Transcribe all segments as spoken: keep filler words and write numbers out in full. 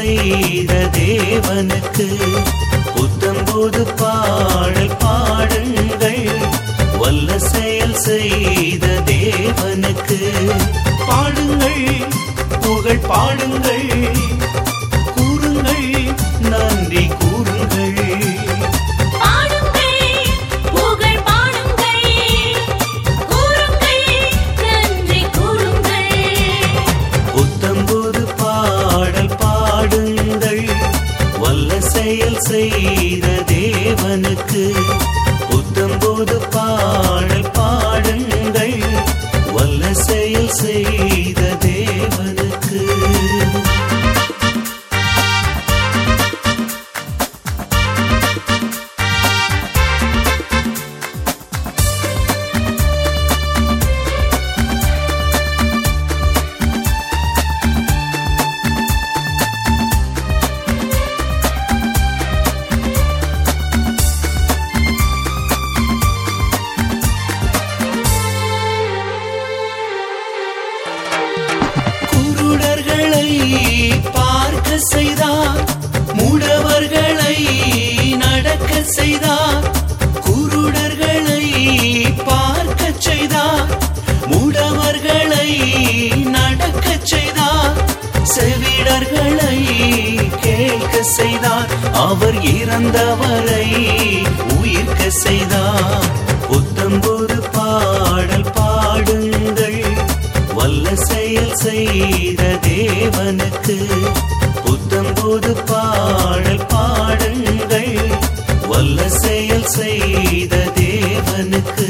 செய்த தேவனுக்கு புத்தம்போது பாடல் பாடுங்கள். வல்ல செயல் செய்த தேவனுக்கு பாடுங்கள், புகழ் பாடுங்கள், கூறுங்கள், நன்றி கூறுங்கள். புத்தம்போது பாடல் பாடுங்கள். வல்ல செயல் செய்த தேவனுக்கு புத்தம்போது பாடல் பாடுங்கள். வல்ல செயல் செய்த தேவனுக்கு. பார்க்க செய்தார், மூடவர்களை நடக்க செய்தார். குருடர்களை பார்க்க செய்தார், மூடவர்களை நடக்க செய்தார். செவிடர்களை கேட்க செய்தார், அவர் இறந்தவரை உயிர்க்க செய்தார். புத்தம்போது பாடல் பாடுங்கள். வல்ல செயல் செய்த தேவனுக்கு புத்தம்போது பாடல் பாடுங்கள். வல்ல செயல் செய்த தேவனுக்கு.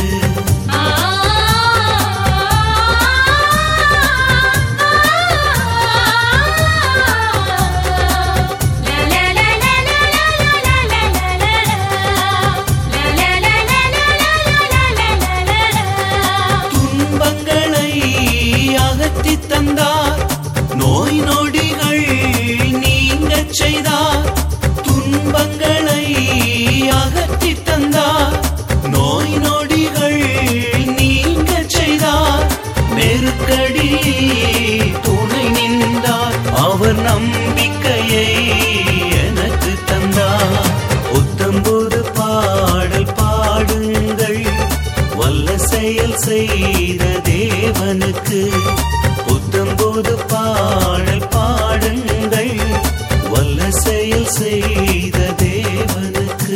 தந்தார், நோய் நொடிகள் நீங்க செய்தார். துன்பங்களை அகற்றி தந்தார், நோய் நொடிகள் நீங்க செய்தார். நெருக்கடி துணை நின்றார், அவர் நம்பிக்கையை எனக்கு தந்தார். புத்தம்போது பாடல் பாடுங்கள். வல்ல செயல் செய்த தேவனுக்கு புத்தம்போது பாடல் பாடுங்கள். வல்ல செயல் செய்த தேவனுக்கு.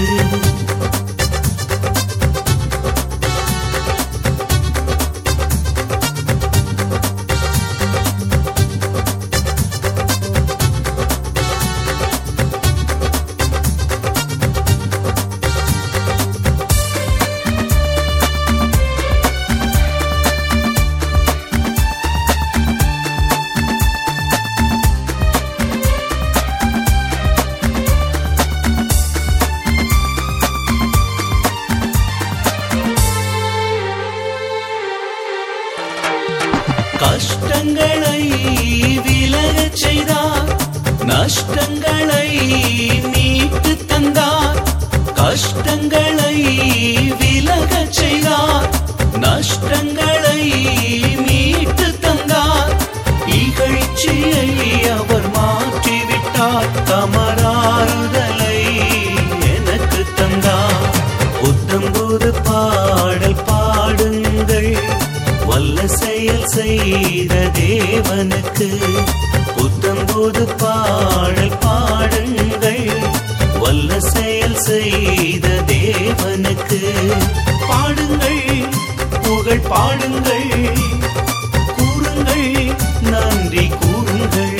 கஷ்டங்களை விலகச் செய்தார், நஷ்டங்களை மீட்டு தந்தார். கஷ்டங்களை விலகச் செய்தார், நஷ்டங்களை மீட்டு தந்தார். இகழ்ச்சியை அவர் மாற்றிவிட்டார், தமராறுதலை எனக்கு தந்தார். புத்தம்போது பாடல் பாடுங்கள். வல்ல செயல் செய்த தேவனுக்கு புத்தம்போது பாடல் பாடுங்கள். வல்ல செயல் செய்த தேவனுக்கு பாடுங்கள், புகழ் பாடுங்கள், கூறுங்கள், நன்றி கூறுங்கள்.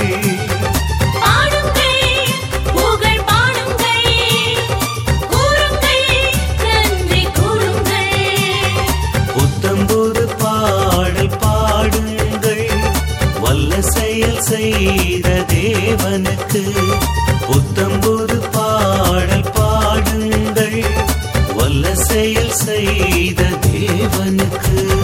புத்தம்போது பாடல் பாடுங்கள். வல்ல செயல் செய்த தேவனுக்கு புத்தம்போது பாடல் பாடுங்கள். வல்ல செயல் செய்த தேவனுக்கு.